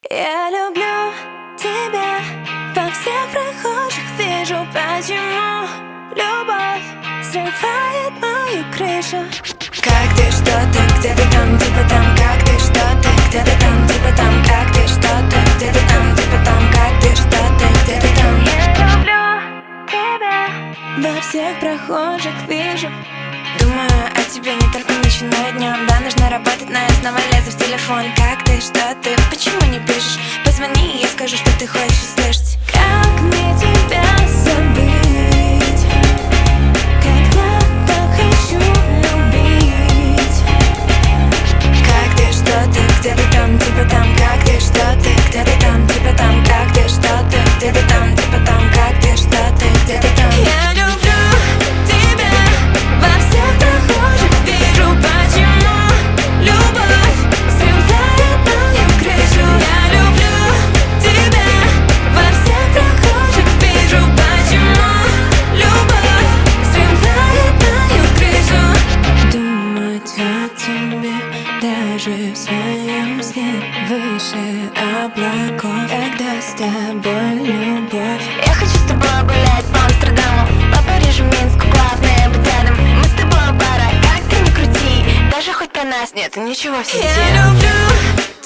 Я люблю тебя, во всех прохожих вижу, почему любовь срывает мою крышу. Как ты, что ты, где ты там, типа там, как ты, что ты, где ты там, типа там, как ты, что ты, где ты там, типа там, как ты, что ты, где ты там. Я люблю тебя, во всех прохожих вижу. Думаю о тебе не только ночью, но и днем. Да, нужно работать, но я снова лезу в телефон. Как ты, что ты, почему не пишешь? Позвони, и я скажу, что ты хочешь услышать. Как мне тебя забыть, когда так хочу любить? Как ты, что ты, где ты там, типа там, как ты, что ты, где ты там, типа там, как ты, что ты, где ты там, типа там, как ты, что ты, где ты там. Я люблю тебя, во всех прохожих вижу, почему любовь срывает мою крышу. Я люблю тебя, во всех прохожих вижу, почему любовь срывает мою крышу. Думать о тебе даже в своем сне, выше облаков, когда с тобой любовь. Я хочу с тобой гулять по Амстердаму, по Парижу, Минску, главное быть рядом. Мы с тобой пара, как ты ни крути, даже хоть про нас нет ничего в сети. Я люблю